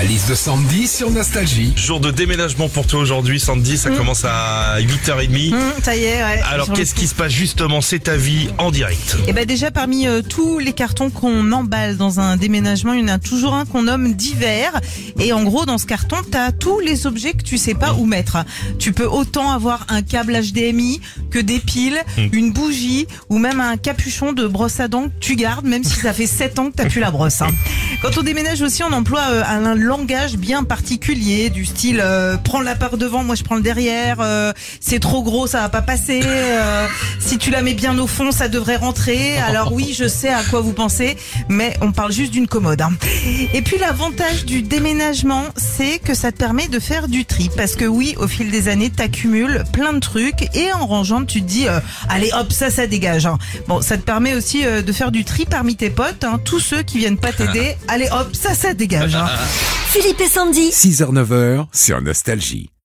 La liste de Sandy sur Nostalgie. Jour de déménagement pour toi aujourd'hui, Sandy, ça commence à 8h30. Ça y est, ouais. Alors qu'est-ce qui se passe justement? C'est ta vie en direct. Et ben déjà parmi tous les cartons qu'on emballe dans un déménagement, il y en a toujours un qu'on nomme divers. Et en gros, dans ce carton, t'as tous les objets que tu sais pas où mettre. Tu peux autant avoir un câble HDMI que des piles, une bougie ou même un capuchon de brosse à dents que tu gardes, même si ça fait 7 ans que t'as plus la brosse. Quand on déménage aussi, on emploie un langage bien particulier, du style prends la part devant, moi je prends le derrière, c'est trop gros, ça va pas passer, si tu la mets bien au fond, ça devrait rentrer. Alors oui, je sais à quoi vous pensez, mais on parle juste d'une commode. Et puis l'avantage du déménagement, c'est que ça te permet de faire du tri, parce que oui, au fil des années, t'accumules plein de trucs et en rangeant, tu te dis allez hop, ça dégage. Bon, ça te permet aussi de faire du tri parmi tes potes, tous ceux qui viennent pas t'aider, allez hop, ça dégage. Philippe et Sandy. 6h-9h sur Nostalgie.